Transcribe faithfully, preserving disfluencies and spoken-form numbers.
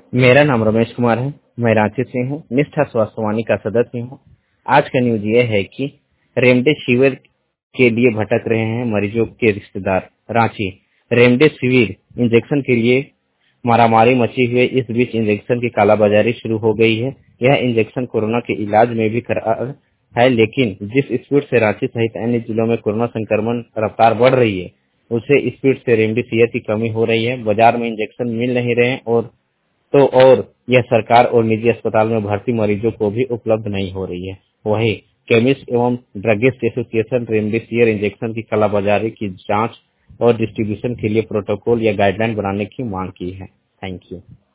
मेरा नाम रमेश कुमार है। मैं रांची से हूँ, निष्ठा स्वास्थ्यवाणी का सदस्य हूँ। आज का न्यूज ये है कि रेमडेसिविर के लिए भटक रहे हैं मरीजों के रिश्तेदार। रांची रेमडेसिविर इंजेक्शन के लिए मारामारी मची हुई। इस बीच इंजेक्शन की कालाबाजारी शुरू हो गई है। यह इंजेक्शन कोरोना के इलाज में भी कारगर है, लेकिन जिस स्पीड से रांची सहित अन्य जिलों में कोरोना संक्रमण रफ्तार बढ़ रही है, उसे स्पीड से रेमडेसिविर की कमी हो रही है। बाजार में इंजेक्शन मिल नहीं रहे हैं और तो और यह सरकार और निजी अस्पताल में भर्ती मरीजों को भी उपलब्ध नहीं हो रही है। वहीं केमिस्ट एवं ड्रगिस्ट एसोसिएशन रेमडेसिविर इंजेक्शन की कालाबाजारी की जांच और डिस्ट्रीब्यूशन के लिए प्रोटोकॉल या गाइडलाइन बनाने की मांग की है। Thank you.